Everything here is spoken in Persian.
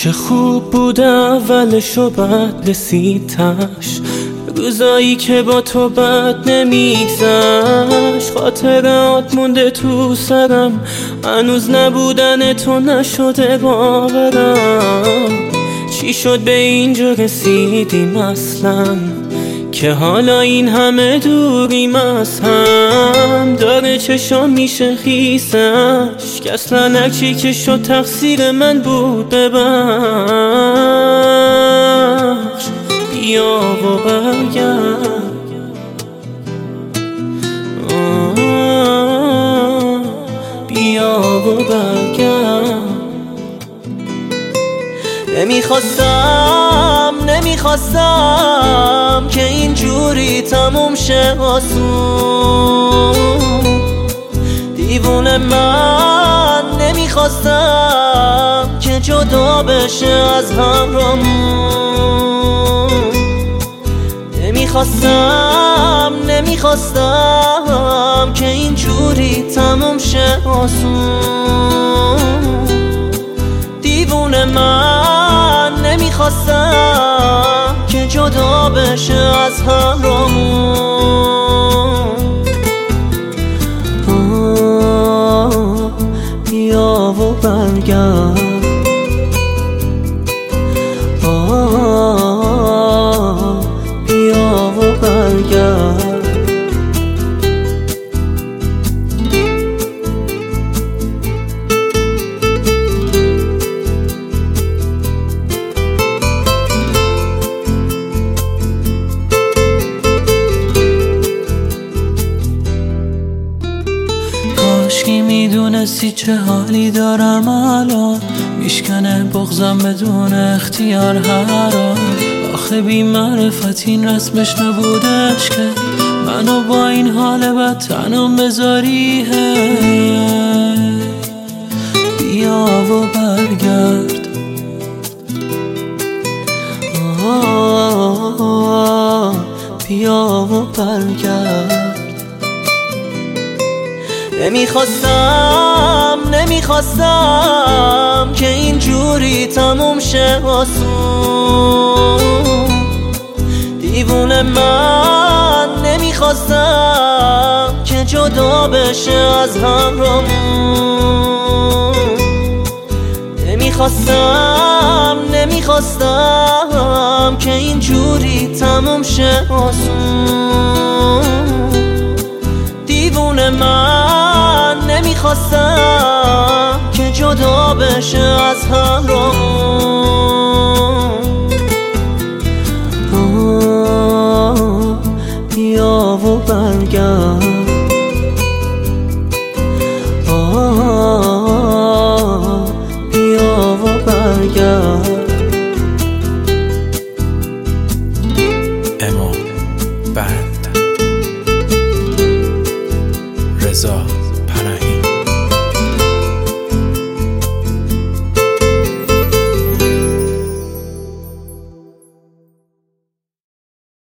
چه خوب بود اولش و بعد رسید تاش، روزایی که با تو بد نمیگذشت. خاطرات مونده تو سرم، هنوز نبودن تو نشده باورم. چی شد به اینجا رسیدیم اصلا، که حالا این همه دوریم از هم. داره چشام میشه خیسش، که اصلا هرچی که شد تقصیر من بود ببخش. بیا و برگرد، بیا و برگرد. نمیخواستم که اینجوری تموم شه آسون. دیوونه من نمیخواستم که جدا بشه از همرامون. نمیخواستم که اینجوری تموم شه آسون. دیوونه من نمیخواستم که جدا بشه از همرامون. بیا و برگرد، بیا و برگرد. کاشکی میدونستی چه حالی دارم الان، میشکنه بغضم بدون اختیار هران. آخه بی معرفت این رسمش نبودش که منو با این حال بد تنم بذاری. بیا و برگرد، بیا و برگرد. نمیخواستم که اینجوری تموم شه آسون. دیوونه من نمیخواستم که جدا بشه از همرامون. نمیخواستم که اینجوری تموم شه آسون. دیوونه من نمیخواستم که جدا بشه از همرامون.